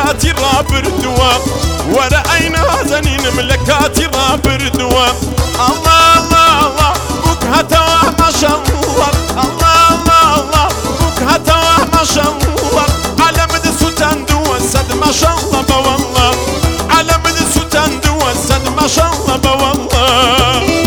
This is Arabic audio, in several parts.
ملكاتي رابردوا ورأينا زنين ملكاتي رابردوا الله الله الله بكهتوا ما شاء الله الله الله الله بكهتوا ما شاء الله على مد سلطان دوا سد ما شاء الله بوالله على مد سلطان دوا سد ما شاء الله بوالله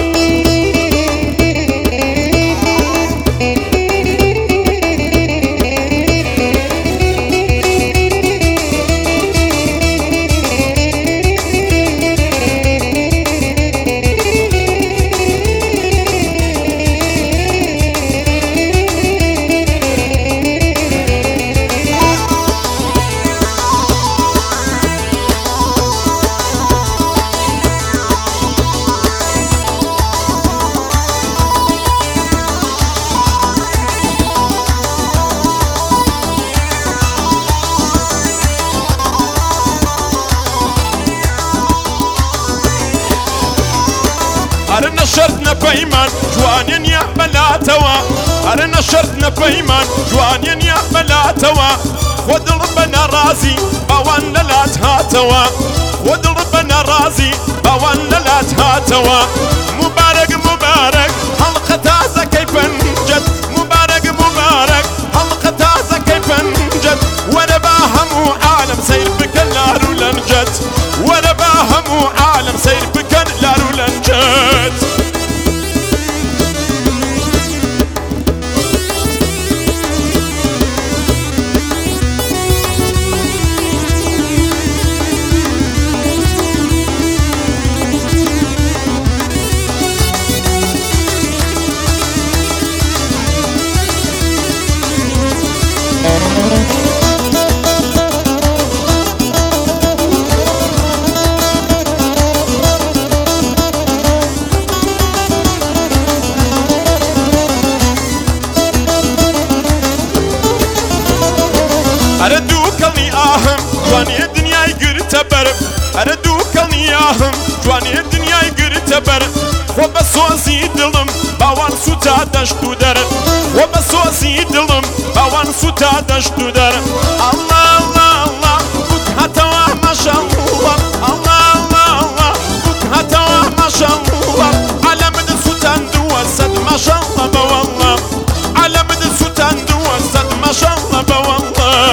أرنا شرطنا بيمان جوانين يا بلاتوا أرنا شرطنا بيمان جوانين يا بلاتوا خود ربنا رازي باوان لا تهاتوا خود ربنا رازي باوان لا تهاتوا مبارك مبارك حلقة تازة كيف انجد مبارك مبارك حلقة تازة كيف انجد وانا باهم عالم سير بك النار ولنجد وانا باهم عالم سير بك النار ولنجد أردوكلني آهم جواني الدنيا يقرت برب أردوكلني آهم جواني الدنيا يقرت برب وبسوزي دلم باوان سوتا دشتو در وبسوزي دلم باوان سوتا دشتو در الله الله الله بكهتوا ما شاء الله الله الله الله بكهتوا ما شاء الله على مد سوتان دوا سد ما شاء الله بوالله على مد سوتان دوا سد ما شاء الله بوالله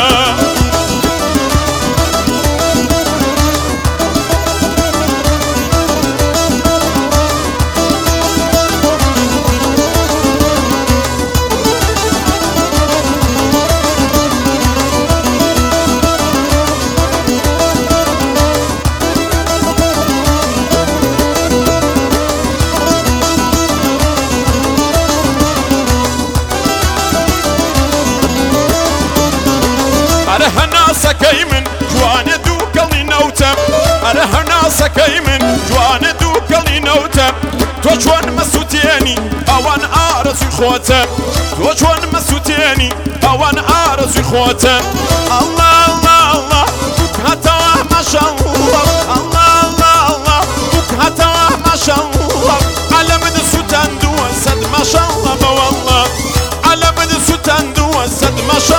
أرهنا سكيمن جوان دوكلي نوتم أرهنا سكيمن جوان دوكلي نوتم توجوان مسوتيني أوان آرزو خوتم توجوان مسوتيني أوان آرزو خوتم الله الله الله بكهتوا ما شاء الله الله الله الله بكهتوا ما شاء الله على مد سوتان دوا سد ما شاء الله بوالله على مد سوتان دوا سد ما شاء